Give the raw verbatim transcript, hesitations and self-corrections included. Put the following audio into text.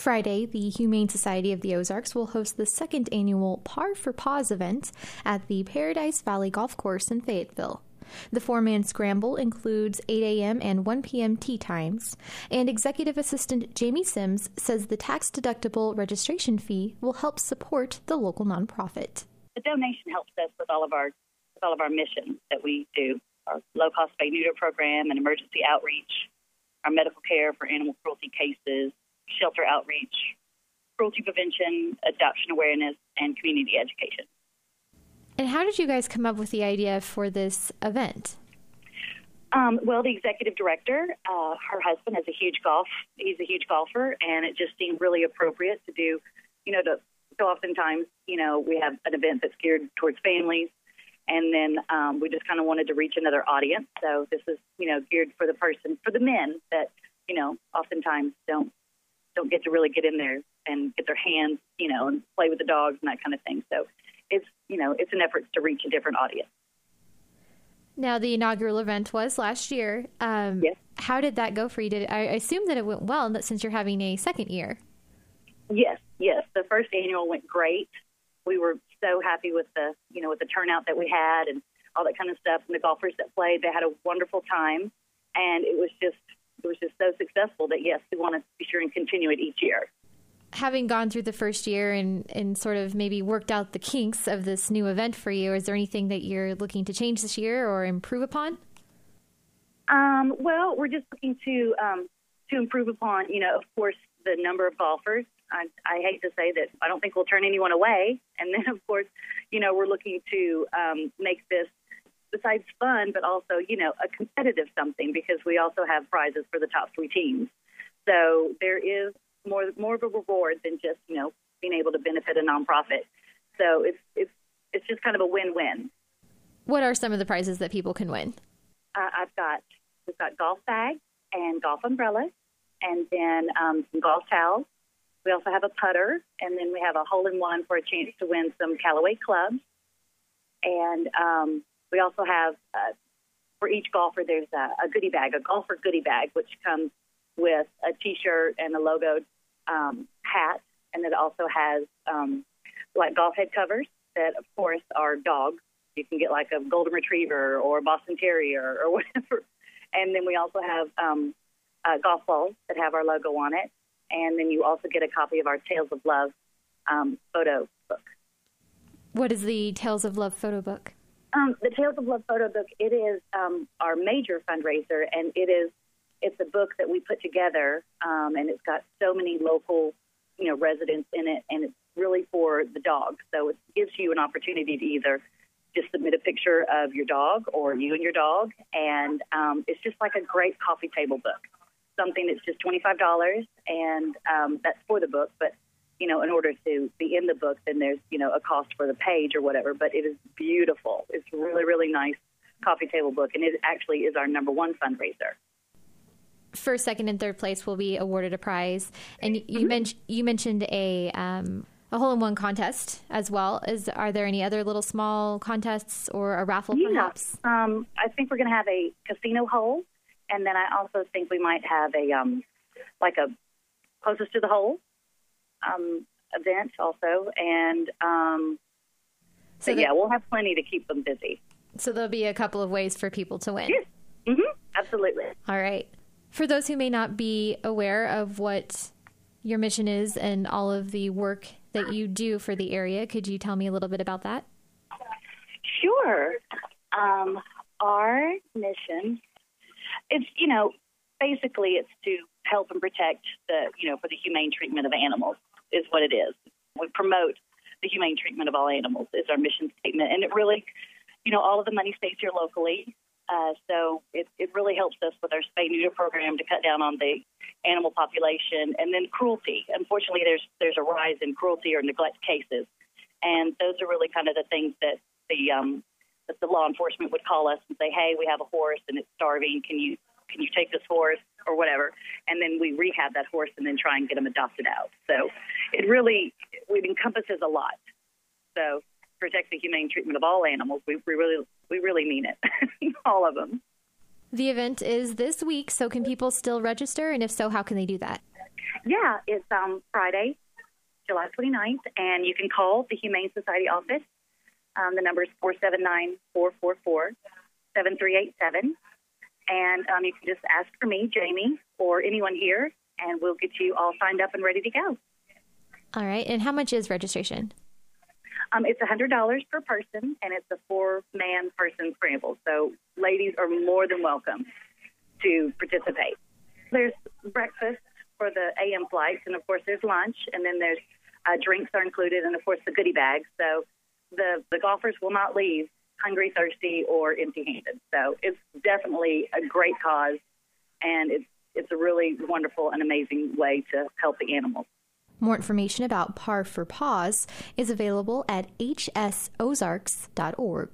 Friday, the Humane Society of the Ozarks will host the second annual Par for Paws event at the Paradise Valley Golf Course in Fayetteville. The four-man scramble includes eight a.m. and one p.m. tee times, and Executive Assistant Jamie Sims says the tax-deductible registration fee will help support the local nonprofit. The donation helps us with all of our with all of our missions that we do, our low-cost spay-neuter program and emergency outreach, our medical care for animal cruelty cases, shelter outreach, cruelty prevention, adoption awareness, and community education. And how did you guys come up with the idea for this event? Um, well, the executive director, uh, her husband has a huge golf. He's a huge golfer, and it just seemed really appropriate to do, you know, to, so oftentimes, you know, we have an event that's geared towards families, and then um, we just kind of wanted to reach another audience. So this is, you know, geared for the person, for the men that, you know, oftentimes don't don't get to really get in there and get their hands, you know, and play with the dogs and that kind of thing. So it's, you know, it's an effort to reach a different audience. Now, the inaugural event was last year. Um, yes. How did that go for you? Did I assume that it went well since you're having a second year? Yes, yes. The first annual went great. We were so happy with the, you know, with the turnout that we had and all that kind of stuff. And the golfers that played, they had a wonderful time. And it was just, it was just so successful that, yes, we want to be sure and continue it each year. Having gone through the first year and, and sort of maybe worked out the kinks of this new event for you, is there anything that you're looking to change this year or improve upon? Um, well, we're just looking to um, to improve upon, you know, of course, the number of golfers. I, I hate to say that I don't think we'll turn anyone away. And then, of course, you know, we're looking to um, make this, besides fun, but also, you know, a competitive something, because we also have prizes for the top three teams. So there is more more of a reward than just, you know, being able to benefit a nonprofit. So it's it's it's just kind of a win-win. What are some of the prizes that people can win? Uh, I've got we've got golf bags and golf umbrellas, and then um, some golf towels. We also have a putter, and then we have a hole-in-one for a chance to win some Callaway clubs. And um, we also have, uh, for each golfer, there's a, a goodie bag, a golfer goodie bag, which comes with a T-shirt and a logoed um, hat, and it also has um, like golf head covers that, of course, are dogs. You can get like a golden retriever or a Boston Terrier or whatever. And then we also have um, uh, golf balls that have our logo on it. And then you also get a copy of our Tales of Love um, photo book. What is the Tales of Love photo book? Um, the Tales of Love photo book, it is um, our major fundraiser, and it is it's a book that we put together, um, and it's got so many local, you know, residents in it, and it's really for the dog. So it gives you an opportunity to either just submit a picture of your dog or you and your dog, and um, it's just like a great coffee table book, something that's just twenty-five dollars, and um, that's for the book. But, you know, in order to be in the book, then there's, you know, a cost for the page or whatever. But it is beautiful. It's really, really nice coffee table book, and it actually is our number one fundraiser. First, second, and third place will be awarded a prize. And you, you, mm-hmm. men- you mentioned a um, a hole-in-one contest as well. Is Are there any other little small contests or a raffle, yeah. perhaps? Um, I think we're going to have a casino hole. And then I also think we might have a, um, like a closest to the hole um, event also. And um, so, so yeah, we'll have plenty to keep them busy. So there'll be a couple of ways for people to win. Yes, mm-hmm. Absolutely. All right. For those who may not be aware of what your mission is and all of the work that you do for the area, could you tell me a little bit about that? Sure. Um, our mission... It's, you know, basically it's to help and protect the, you know, for the humane treatment of animals is what it is. We promote the humane treatment of all animals is our mission statement. And it really, you know, all of the money stays here locally. Uh, so it, it really helps us with our spay-neuter program to cut down on the animal population. And then cruelty. Unfortunately, there's there's a rise in cruelty or neglect cases. And those are really kind of the things that the um, that the law enforcement would call us and say, hey, we have a horse and it's starving. Can you can you take this horse or whatever? And then we rehab that horse and then try and get them adopted out. So it really it encompasses a lot. So protect the humane treatment of all animals. We, we really we really mean it, all of them. The event is this week, so can people still register? And if so, how can they do that? Yeah, it's um, Friday, July twenty-ninth, and you can call the Humane Society office. Um, the number is four seven nine, four four four, seven three eight seven. And um, you can just ask for me, Jamie, or anyone here, and we'll get you all signed up and ready to go. All right. And how much is registration? Um, it's one hundred dollars per person, and it's a four-man person scramble. So ladies are more than welcome to participate. There's breakfast for the A M flights, and, of course, there's lunch, and then there's uh, drinks are included, and, of course, the goodie bags. So the, the golfers will not leave hungry, thirsty, or empty-handed. So it's definitely a great cause, and it's, it's a really wonderful and amazing way to help the animals. More information about Par for Paws is available at h s ozarks dot org.